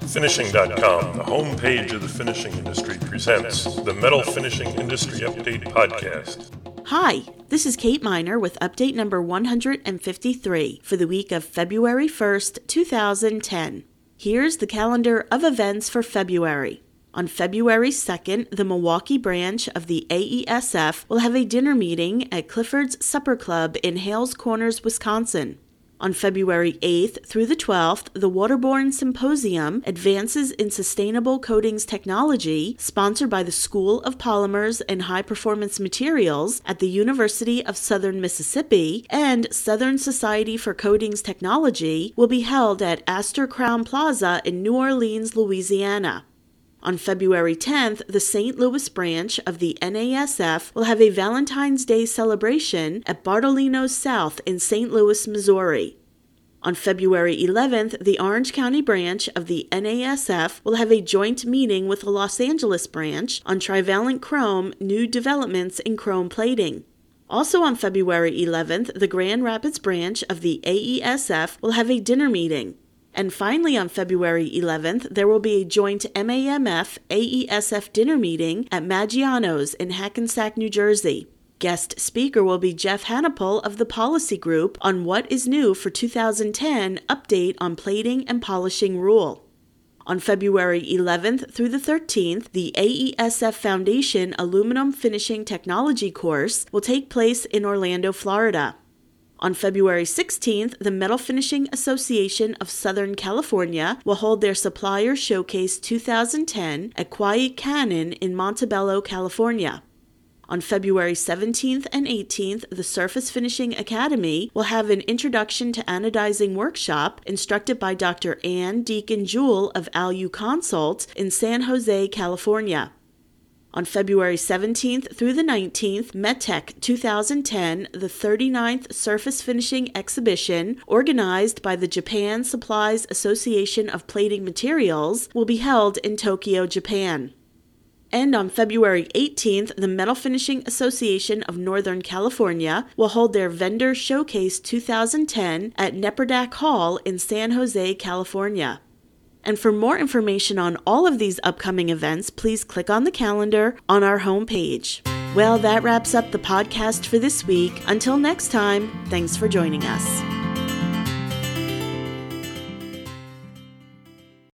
Finishing.com, the homepage of the finishing industry, presents the Metal Finishing Industry Update Podcast. Hi, this is Kate Miner with update number 153 for the week of February 1st, 2010. Here's the calendar of events for February. On February 2nd, the Milwaukee branch of the AESF will have a dinner meeting at Clifford's Supper Club in Hales Corners, Wisconsin. On February 8th through the 12th, the Waterborne Symposium, Advances in Sustainable Coatings Technology, sponsored by the School of Polymers and High Performance Materials at the University of Southern Mississippi and Southern Society for Coatings Technology, will be held at Astor Crown Plaza in New Orleans, Louisiana. On February 10th, the St. Louis branch of the NASF will have a Valentine's Day celebration at Bartolino's South in St. Louis, Missouri. On February 11th, the Orange County branch of the NASF will have a joint meeting with the Los Angeles branch on trivalent chrome new developments in chrome plating. Also on February 11th, the Grand Rapids branch of the AESF will have a dinner meeting. And finally, on February 11th, there will be a joint MAMF-AESF dinner meeting at Maggiano's in Hackensack, New Jersey. Guest speaker will be Jeff Hannipol of the Policy Group on what is new for 2010 update on plating and polishing rule. On February 11th through the 13th, the AESF Foundation Aluminum Finishing Technology course will take place in Orlando, Florida. On February 16th, the Metal Finishing Association of Southern California will hold their Supplier Showcase 2010 at Quiet Cannon in Montebello, California. On February 17th and 18th, the Surface Finishing Academy will have an Introduction to Anodizing workshop instructed by Dr. Ann Deacon-Jewell of ALU Consult in San Jose, California. On February 17th through the 19th, MedTech 2010, the 39th Surface Finishing Exhibition, organized by the Japan Supplies Association of Plating Materials, will be held in Tokyo, Japan. And on February 18th, the Metal Finishing Association of Northern California will hold their Vendor Showcase 2010 at Neperdak Hall in San Jose, California. And for more information on all of these upcoming events, please click on the calendar on our homepage. Well, that wraps up the podcast for this week. Until next time, thanks for joining us.